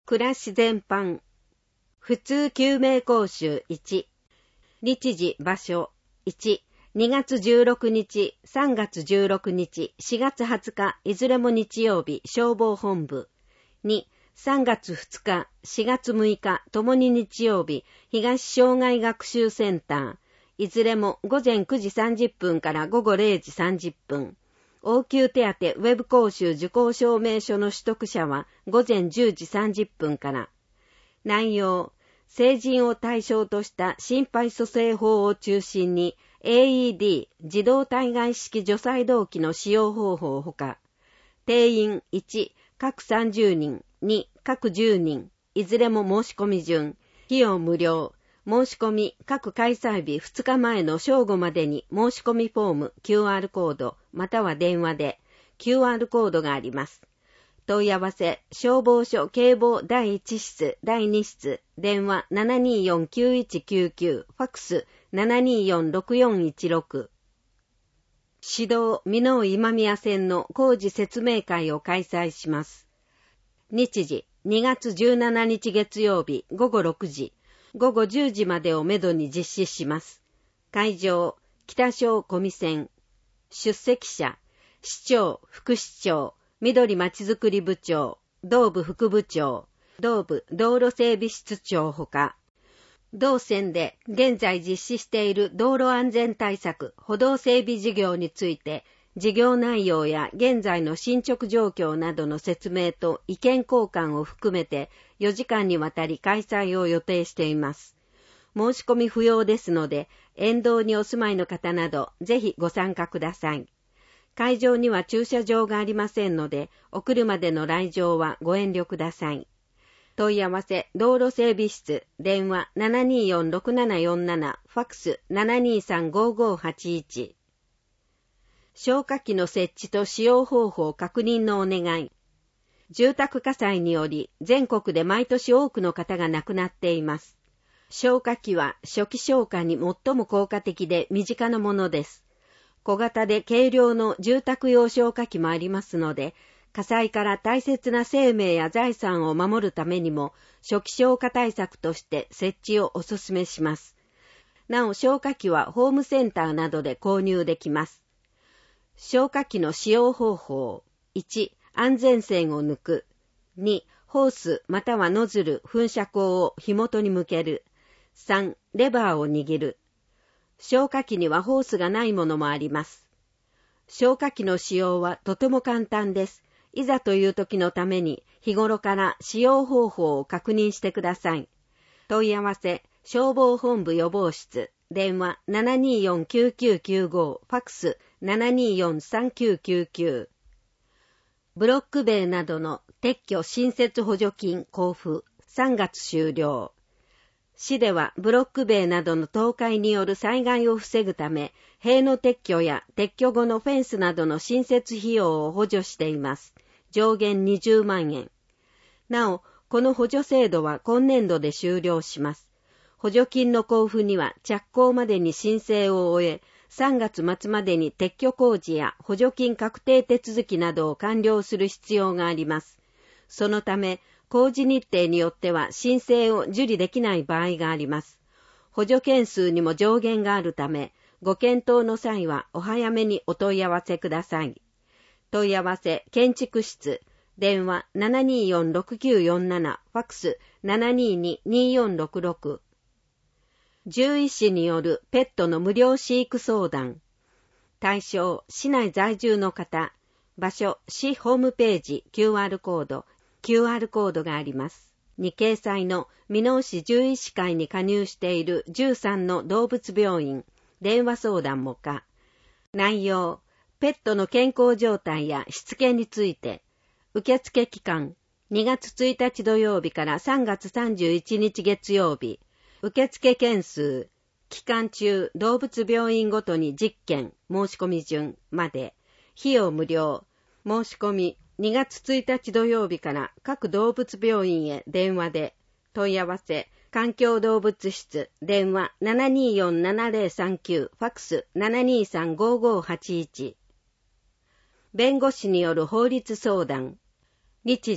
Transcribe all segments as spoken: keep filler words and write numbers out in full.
暮らし全般。普通救命講習いち。日時場所いち。にがつじゅうろくにち、さんがつじゅうろくにち、しがつはつか、いずれも日曜日、消防本部。に、さんがつふつか、しがつむいか、ともに日曜日、東障害学習センター。いずれもごぜんくじさんじゅっぷんからごごれいじさんじゅっぷん。応急手当ウェブ講習受講証明書の取得者はごぜんじゅうじさんじゅっぷんから。内容、成人を対象とした心肺蘇生法を中心に エーイーディー 自動体外式除細動器の使用方法ほか、定員いち、各さんじゅうにん、に、各じゅうにん、いずれも申し込み順、費用無料、申し込み各開催日ふつかまえの正午までに申し込みフォーム キューアール コードまたは電話で キューアール コードがあります。問い合わせ、消防署警防だいいち室、だいに室、電話 ななにーよんきゅういちきゅうきゅう、ファックス ななにーよんろくよんいちろく。市道箕面今宮線の工事説明会を開催します。日時、にがつじゅうしちにち月曜日ごごろくじ、ごごじゅうじまでをめどに実施します。会場、北小小見線。出席者、市長、副市長、緑まちづくり部長、道部副部長、道部道路整備室長ほか、同線で現在実施している道路安全対策、歩道整備事業について、事業内容や現在の進捗状況などの説明と意見交換を含めてよじかんにわたり開催を予定しています。申し込み不要ですので、沿道にお住まいの方などぜひご参加ください。会場には駐車場がありませんので、お車での来場はご遠慮ください。問い合わせ、道路整備室、電話 ななにーよんろくななよんなな、ファックス ななにーさんごごはちいち。消火器の設置と使用方法確認のお願い。住宅火災により全国で毎年多くの方が亡くなっています。消火器は初期消火に最も効果的で身近なものです。小型で軽量の住宅用消火器もありますので、火災から大切な生命や財産を守るためにも初期消火対策として設置をお勧めします。なお消火器はホームセンターなどで購入できます。消火器の使用方法。いち、安全栓を抜く。に、ホースまたはノズル、噴射口を火元に向ける。さん、レバーを握る。消火器にはホースがないものもあります。消火器の使用はとても簡単です。いざという時のために日頃から使用方法を確認してください。問い合わせ、消防本部予防室、電話 ななにーよんきゅうきゅうきゅうご、ファックス ななにーよんさんきゅうきゅうきゅう。ブロック塀などの撤去新設補助金交付、さんがつ終了。市ではブロック塀などの倒壊による災害を防ぐため、塀の撤去や撤去後のフェンスなどの新設費用を補助しています。上限にじゅうまんえん。なお、この補助制度は今年度で終了します。補助金の交付には着工までに申請を終え、さんがつまつまでに撤去工事や補助金確定手続きなどを完了する必要があります。そのため、工事日程によっては申請を受理できない場合があります。補助件数にも上限があるため、ご検討の際はお早めにお問い合わせください。問い合わせ、建築室、電話 ななにーよんろくきゅうよんなな、ファックス ななにーにーにーよんろくろく。獣医師によるペットの無料飼育相談。対象、市内在住の方。場所、市ホームページ、キューアール コード、キューアール コードがあります。に掲載の箕面市獣医師会に加入しているじゅうさんの動物病院、電話相談も可。内容、ペットの健康状態やしつけについて。受付期間、にがつついたち土曜日からさんがつさんじゅういちにち月曜日。受付件数、期間中動物病院ごとにじゅっけん、申し込み順まで。費用無料。申し込み、にがつついたち土曜日から各動物病院へ電話で。問い合わせ、環境動物室、電話 ななにーよんななぜろさんきゅう、ファックス ななにーさんごごはちいち。弁護士による法律相談。日時、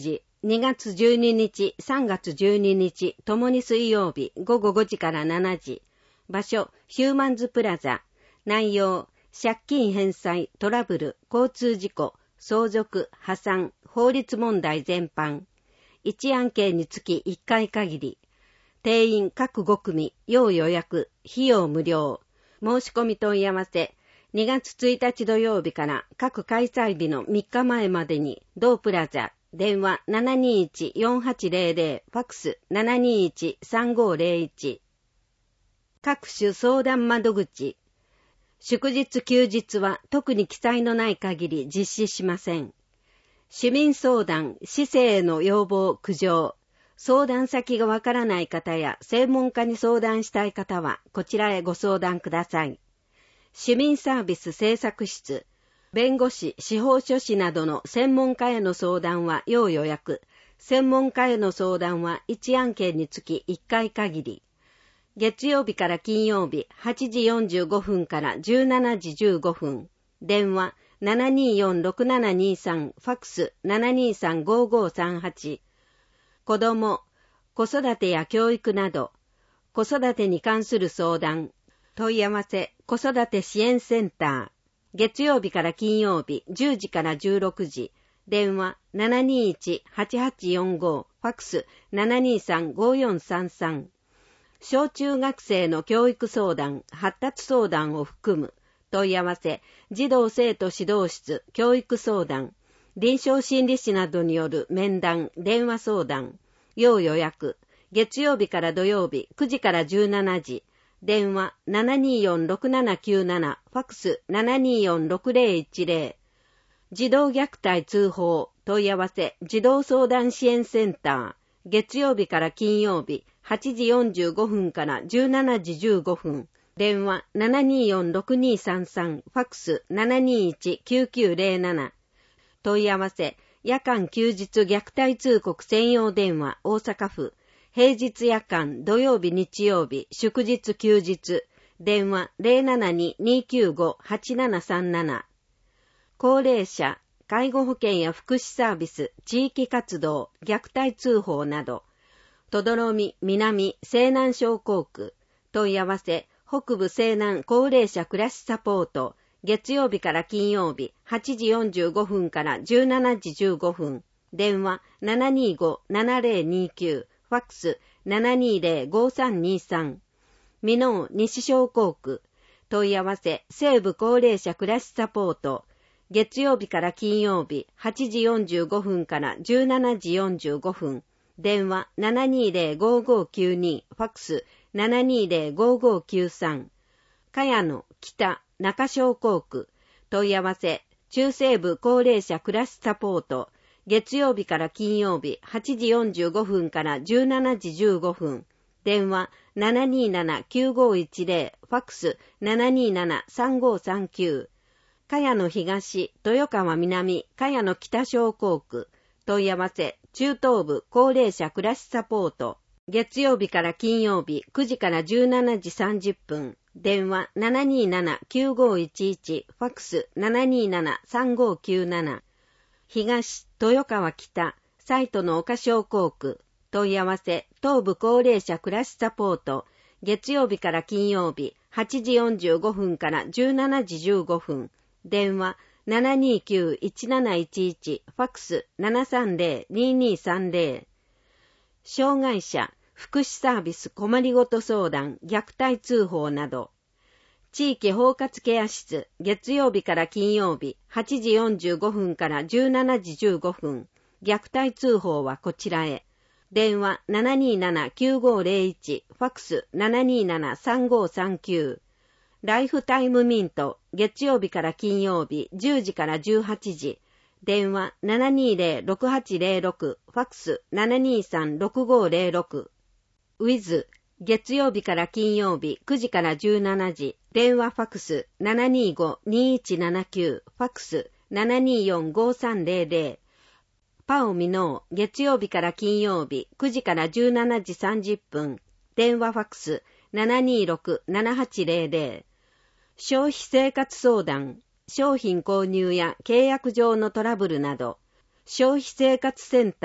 にがつじゅうににち、さんがつじゅうににち、ともに水曜日、ごごごじからしちじ。場所、ヒューマンズプラザ。内容、借金返済、トラブル、交通事故、相続、破産、法律問題全般。いち案件につきいっかい限り。定員各ご組、要予約、費用無料。申し込み問い合わせ。にがつついたち土曜日から各開催日のみっかまえまでに、同プラザ。電話 ななにいちよんはちぜろぜろ、ファックス ななにいちさんごぜろいち。各種相談窓口。祝日休日は特に記載のない限り実施しません。市民相談、市政への要望、苦情。相談先がわからない方や専門家に相談したい方はこちらへご相談ください。市民サービス政策室。弁護士、司法書士などの専門家への相談は要予約。専門家への相談はいち案件につきいっかい限り。月曜日から金曜日はちじよんじゅうごふんからじゅうしちじじゅうごふん。電話 ななにーよんろくななにーさん、ファックス ななにーさんごごさんはち。子ども、子育てや教育など、子育てに関する相談、問い合わせ、子育て支援センター。月曜日から金曜日じゅうじからじゅうろくじ。電話 ななにーいちはちはちよんご、ファックス ななにーさんごよんさんさん。小中学生の教育相談、発達相談を含む問い合わせ、児童生徒指導室、教育相談、臨床心理士などによる面談、電話相談、要予約、月曜日から土曜日くじからじゅうしちじ。電話 ななにーよんろくななきゅうなな、ファックス ななにーよんろくぜろいちぜろ。児童虐待通報、問い合わせ、児童相談支援センター。月曜日から金曜日はちじよんじゅうごふんからじゅうしちじじゅうごふん。電話 ななにーよんろくにーさんさん、ファックス ななにーいちきゅうきゅうぜろなな。問い合わせ、夜間休日虐待通告専用電話、大阪府。平日夜間、土曜日日曜日、祝日休日。電話 ゼロななにーにーきゅうごはちななさんなな。高齢者、介護保険や福祉サービス、地域活動、虐待通報など。とどろみ、南、西南小校区。問い合わせ、北部西南高齢者暮らしサポート。月曜日から金曜日、はちじよんじゅうごふんからじゅうしちじじゅうごふん。電話 ななにーごななぜろにきゅう。ファックス ななにーぜろごさんにさん。箕面西小校区。問い合わせ、西部高齢者暮らしサポート。月曜日から金曜日、はちじよんじゅうごふんからじゅうしちじよんじゅうごふん。電話 ななにーぜろごごきゅうに。ファックス ななにーぜろごごきゅうさん。茅野北中小校区。問い合わせ、中西部高齢者暮らしサポート。月曜日から金曜日、はちじよんじゅうごふんからじゅうしちじじゅうごふん。電話 ななにーななきゅうごいちぜろ、ファックス ななにーななさんごさんきゅう。茅野東、豊川南、茅野北小校区。問い合わせ、中東部高齢者暮らしサポート。月曜日から金曜日くじからじゅうしちじさんじゅっぷん。電話 ななにーななきゅうごいちいち、ファックス ななにーななさんごきゅうなな。東、豊川北、西都の岡小校区。問い合わせ、東部高齢者暮らしサポート。月曜日から金曜日、はちじよんじゅうごふんからじゅうしちじじゅうごふん。電話 ななにーきゅういちなないちいち、ファックス ななさんぜろににさんぜろ。障害者、福祉サービス困りごと相談、虐待通報など。地域包括ケア室、月曜日から金曜日、はちじよんじゅうごふんからじゅうしちじじゅうごふん。虐待通報はこちらへ。電話 ななにーななきゅうごぜろいち、ファックス ななにーななさんごさんきゅう。ライフタイムミント、月曜日から金曜日、じゅうじからじゅうはちじ。電話 ななにーぜろろくはちぜろろく、ファックス ななにーさんろくごぜろろく。ウィズ、月曜日から金曜日、くじからじゅうしちじ。電話ファックス ななにーごにいちななきゅう、ファックス ななにーよんごさんぜろぜろ。パオミノー、月曜日から金曜日、くじからじゅうしちじさんじゅっぷん。電話ファックス ななにーろくななはちぜろぜろ。消費生活相談、商品購入や契約上のトラブルなど、消費生活センター、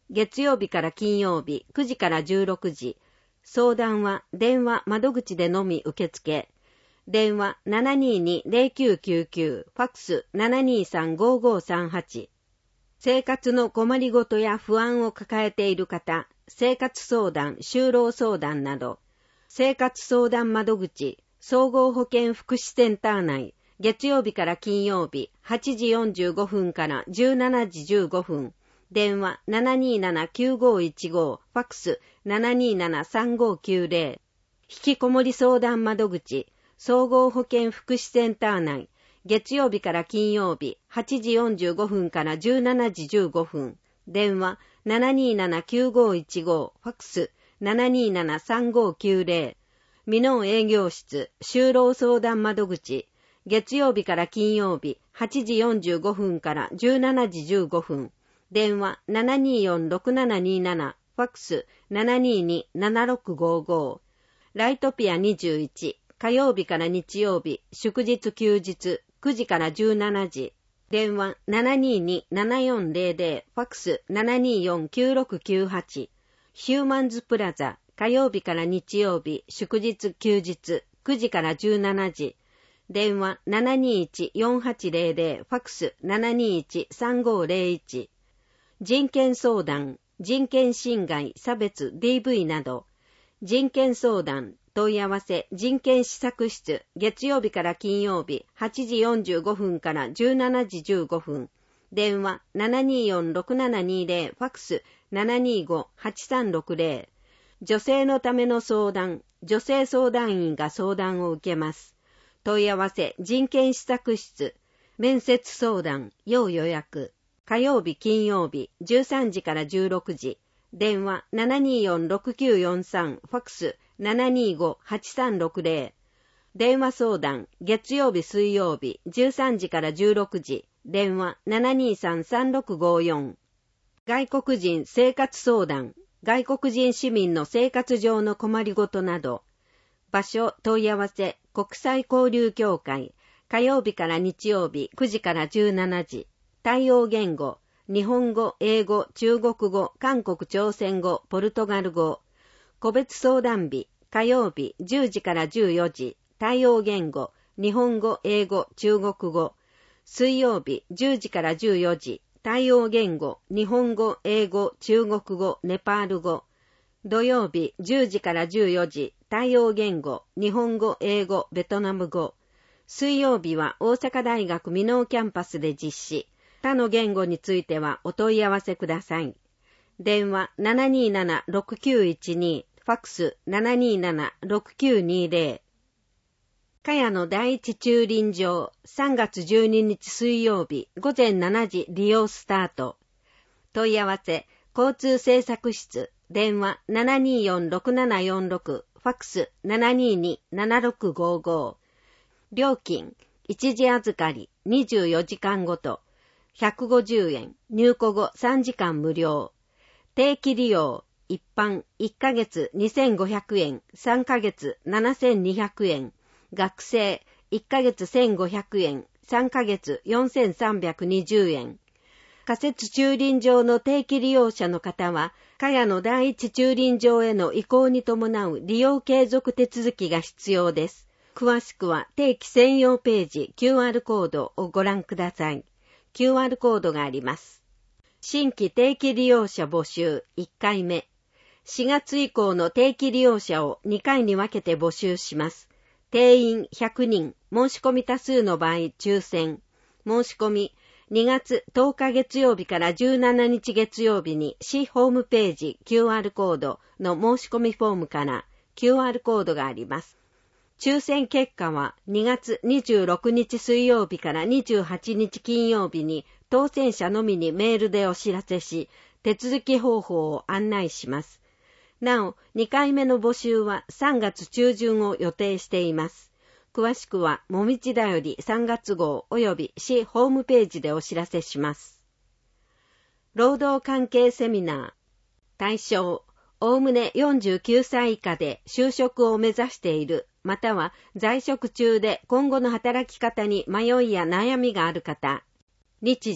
月曜日から金曜日くじからじゅうろくじ。相談は電話窓口でのみ受付。電話 ななにーにーぜろきゅうきゅうきゅう、ファックス ななにーさんごーごーさんはち。生活の困りごとや不安を抱えている方、生活相談、就労相談など、生活相談窓口、総合保健福祉センター内、月曜日から金曜日、はちじよんじゅうごふんからじゅうしちじじゅうごふん、電話 ななにーななきゅうごーいちごー、ファックス ななにーななさんごーきゅうぜろ。引きこもり相談窓口、総合保健福祉センター内、月曜日から金曜日、はちじよんじゅうごふんからじゅうしちじじゅうごふん、電話 ななにーななきゅうごーいちごー、ファックス ななにーななさんごーきゅうぜろ。美濃営業室、就労相談窓口、月曜日から金曜日、はちじよんじゅうごふんからじゅうしちじじゅうごふん、電話 ななにーよんろくななにーなな、ファックス ななにーにーななろくごーごー。ライトピアにじゅういち、火曜日から日曜日、祝日休日、くじからじゅうしちじ。電話 ななにーにーななよんぜろぜろ、ファックス ななにーよんきゅうろくきゅうはち。ヒューマンズプラザ、火曜日から日曜日、祝日休日、くじからじゅうしちじ。電話 ななにーいちよんはちぜろぜろ、ファックス ななにーいちさんごーぜろいち。人権相談、人権侵害、差別、ディーブイ など、人権相談、問い合わせ、人権施策室、月曜日から金曜日、はちじよんじゅうごふんからじゅうしちじじゅうごふん、電話 ななにーよんろくななにーぜろ、ファックス ななにーごはちさんろくぜろ。女性のための相談、女性相談員が相談を受けます。問い合わせ、人権施策室、面接相談、要予約。火曜日、金曜日、じゅうさんじからじゅうろくじ。電話 ななにーよんろくきゅうよんさん、ファックス ななにーごはちさんろくぜろ。電話相談、月曜日、水曜日、じゅうさんじからじゅうろくじ。電話 ななにーさんさんろくごーよん。外国人生活相談、外国人市民の生活上の困りごとなど。場所、問い合わせ、国際交流協会、火曜日から日曜日、くじからじゅうしちじ。対応言語、日本語、英語、中国語、韓国朝鮮語、ポルトガル語。個別相談日、火曜日、じゅうじからじゅうよじ。対応言語、日本語、英語、中国語。水曜日、じゅうじからじゅうよじ。対応言語、日本語、英語、中国語、ネパール語。土曜日、じゅうじからじゅうよじ。対応言語、日本語、英語、ベトナム語。水曜日は大阪大学美濃キャンパスで実施。他の言語についてはお問い合わせください。電話 ななにーななろくきゅういちに、ファックス ななにーななろくきゅうにぜろ。茅野第一駐輪場、さんがつじゅうににち水曜日、午前しちじ利用スタート。問い合わせ、交通政策室、電話 ななにーよんろくななよんろく、ファックス ななにーにーななろくごーごー。料金、一時預かり、にじゅうよじかんごと、ひゃくごじゅうえん、入庫後さんじかん無料。定期利用、一般いっかげつにせんごひゃくえん、さんかげつななせんにひゃくえん、学生いっかげつせんごひゃくえん、さんかげつよんせんさんびゃくにじゅうえん。仮設駐輪場の定期利用者の方は、茅野第一駐輪場への移行に伴う利用継続手続きが必要です。詳しくは定期専用ページ キューアール コードをご覧ください。キューアール コードがあります。新規定期利用者募集いっかいめ。しがつ以降の定期利用者をにかいに分けて募集します。定員ひゃくにん、申し込み多数の場合抽選。申し込みにがつとおか月曜日からじゅうしちにち月曜日に市ホームページ キューアール コードの申し込みフォームから キューアール コードがあります。抽選結果はにがつにじゅうろくにち水曜日からにじゅうはちにち金曜日に当選者のみにメールでお知らせし、手続き方法を案内します。なお、にかいめの募集はさんがつちゅうじゅんを予定しています。詳しくは、もみちだよりさんがつ号及び市ホームページでお知らせします。労働関係セミナー。対象、おおむねよんじゅうきゅうさい以下で就職を目指している、または在職中で今後の働き方に迷いや悩みがある方。日時、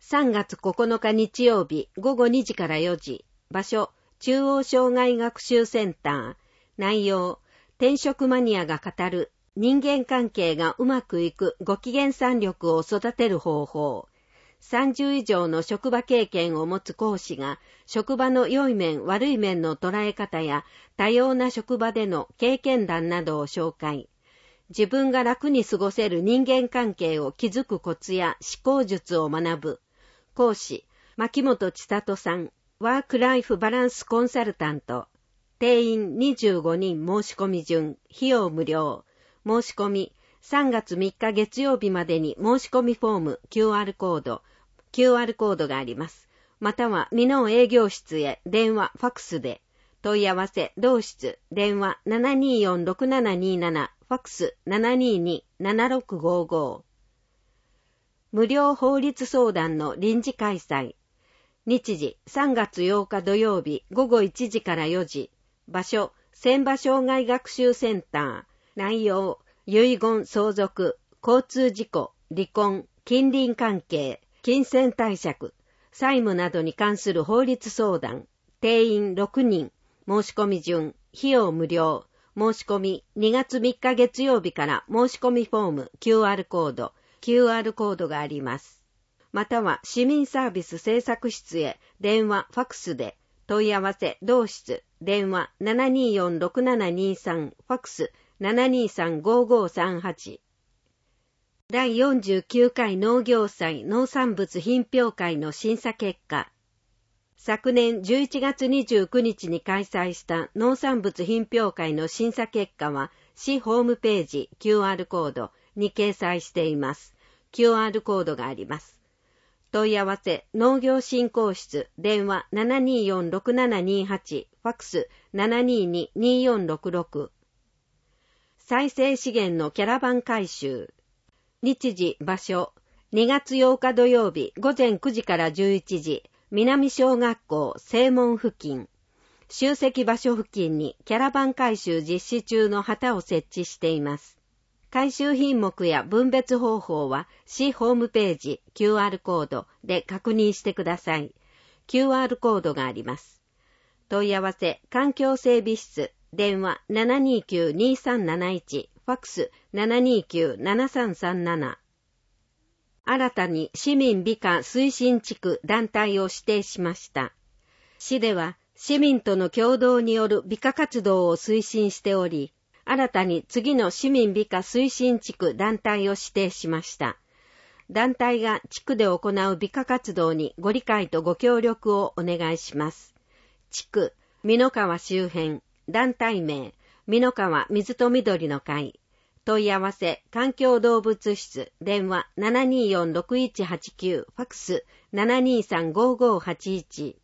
さんがつここのか日曜日ごごにじからよじ。場所、中央障害学習センター。内容、転職マニアが語る人間関係がうまくいくご機嫌さん力を育てる方法。さんじゅう以上の職場経験を持つ講師が、職場の良い面悪い面の捉え方や多様な職場での経験談などを紹介。自分が楽に過ごせる人間関係を築くコツや思考術を学ぶ。講師、牧本千里さん、ワークライフバランスコンサルタント。定員にじゅうごにん申し込み順、費用無料。申し込み、さんがつみっか月曜日までに申し込みフォーム、キューアール コード、キューアール コードがあります。または、美濃営業室へ電話、ファクスで。問い合わせ、同室、電話 ななにーよんろくななにーなな、ファクス ななにーにーななろくごーごー。無料法律相談の臨時開催。日時、さんがつようか土曜日ごごいちじからよじ。場所、千葉障害学習センター。内容、遺言相続、交通事故、離婚、近隣関係、金銭貸借、債務などに関する法律相談。定員ろくにん。申し込み順、費用無料。申し込みにがつみっか月曜日から申し込みフォーム キューアール コード、キューアール コードがあります。または市民サービス政策室へ電話、ファクスで問い合わせ、同室、電話 ななにーよんろくななにーさん、ファクス ななにーさんごーごーさんはち。だいよんじゅうきゅうかい農業祭農産物品評会の審査結果。昨年じゅういちがつにじゅうくにちに開催した農産物品評会の審査結果は市ホームページ キューアール コードに掲載しています。キューアール コードがあります。問い合わせ、農業振興室、電話 ななにーよんろくななにーはち、ファクス ななにーにーにーよんろくろく。再生資源のキャラバン回収。日時、場所、にがつようか土曜日ごぜんくじからじゅういちじ、南小学校正門付近。集積場所付近にキャラバン回収実施中の旗を設置しています。回収品目や分別方法は市ホームページ キューアール コードで確認してください。キューアール コードがあります。問い合わせ、環境整備室、電話 ななにーきゅうにーさんなないち、ファクス ななにーきゅうななさんさんなな。新たに市民美化推進地区団体を指定しました。市では市民との共同による美化活動を推進しており、新たに次の市民美化推進地区団体を指定しました。団体が地区で行う美化活動にご理解とご協力をお願いします。地区、美濃川周辺、団体名、美濃川水と緑の会。問い合わせ、環境動物室、電話 ななにーよんろくいちはちきゅう、ファクス ななにーさんごーごーはちいち。